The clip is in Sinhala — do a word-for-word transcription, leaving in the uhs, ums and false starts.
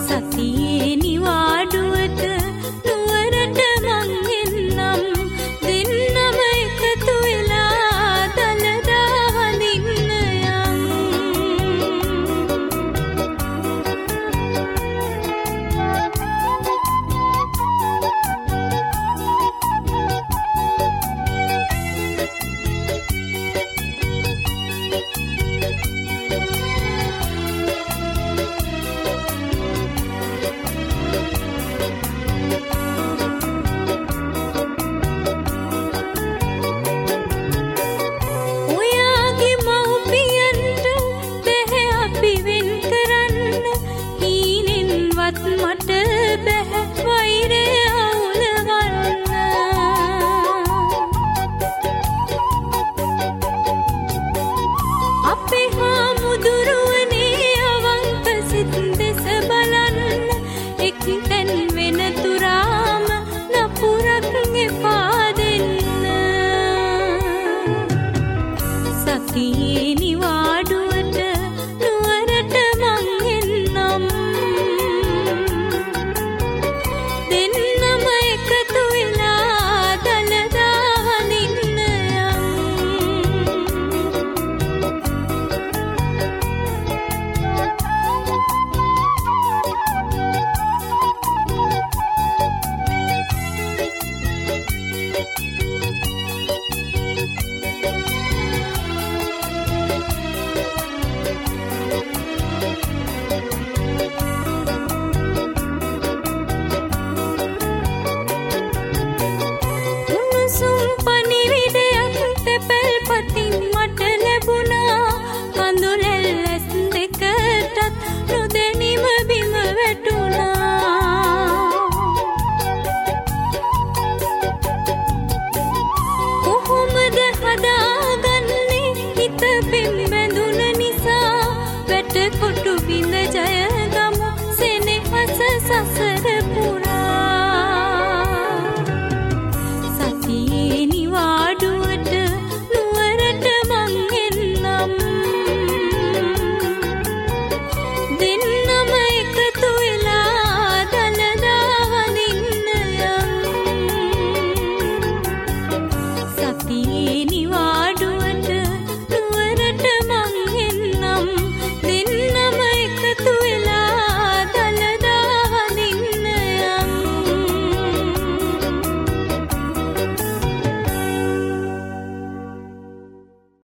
සතියේ නිවාඩුවට නුවරට මං එන්නම් දෙන්නම එකතු වෙලා දලදා වඳින්න යම් මට බැහැ වෛරය අවුලවන්න අපේ හාමුදුරුවනේ අවංක සිත් දෙස බලන්න එක්තැන් වෙන තුරාම නපුරක් එපා දෙන්න සතියේ නිවාඩුවට නුවරට මං එන්නම් දෙන්නම එකතු වෙලා දලදා වඳින්න යම් මට ලැබුණා කඳුලැල් ඇස් දෙකටත් නොදැනීම බිම වැටුණා කොහොමද හදාගන්නේ හිත පෙම් බැඳුන නිසා වැට කොටු බිඳ ජය ගමු සෙනෙහස සස